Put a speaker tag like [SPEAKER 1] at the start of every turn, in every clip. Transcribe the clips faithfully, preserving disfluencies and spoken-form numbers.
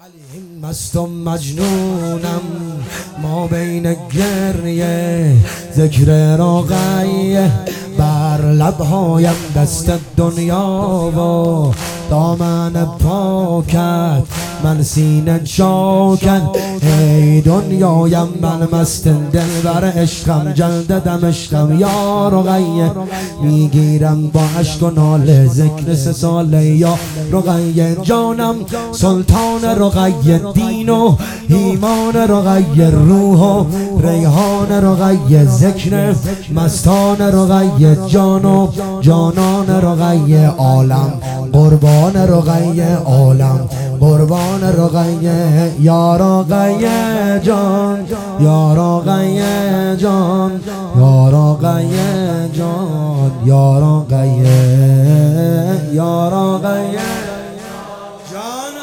[SPEAKER 1] مست و مجنونم ما بین گریه ذکر رقیه بر لبهایم دست دنیا و دامن پاکت من سینه چاکن ای دنیایم من مست دل بر عشقم جلددم عشقم یا رقیه میگیرم با عشق و ناله ذکر سه ساله یا رقیه جانم سلطان رقیه دین و ایمان رقیه روح و ریحان رقیه ذکر مستان رقیه جان و جانان رقیه عالم قربان رقیه عالم قربان رقیه یا رقیه جان یا رقیه جان یا رقیه جان یا رقیه یا رقیه جان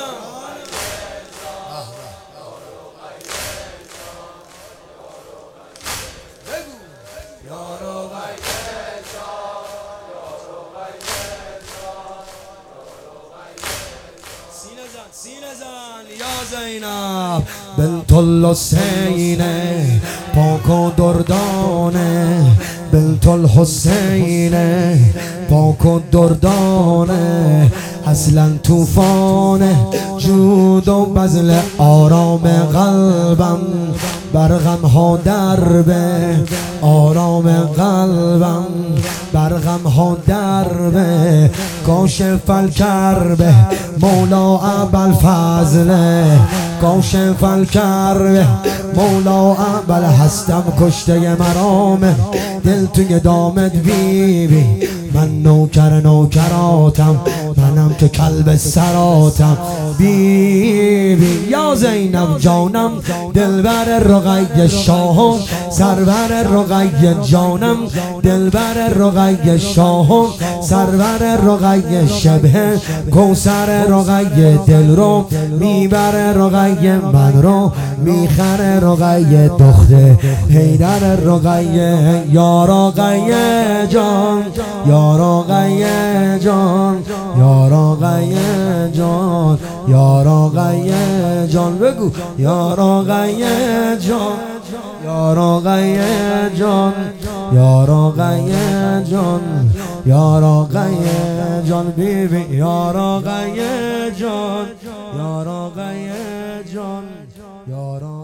[SPEAKER 1] سینه زن یا زینب بنت الحسین پاک و دردانه بنت الحسین پاک و دردانه اصلا طوفان جود و بذل آرام قلبم بر غم ها دربه آرام قلبم بر غم ها دربه کاشف الکربه مولا ابوالفضل کاشف الکربه مولا ابوال هستم کشته مرامه دل توی دامت بی بی من نوکر نوکراتم منم که کلب سراتم بی بی یا زینب جانم دلبر رقیه شاه سرور رقیه جانم دلبر رقیه شاه سرور رقیه شبه کوثر رقیه دل رو میبر رقیه من رو میخر رقیه دخته حیدر رقیه یا رقیه جان یا رقیه جان یا رقیه جان یا رقیه جان بگو یا رقیه جان یا رقیه جان یا رقیه جان یا رقیه جان بی بی یا رقیه جان یا رقیه جان یا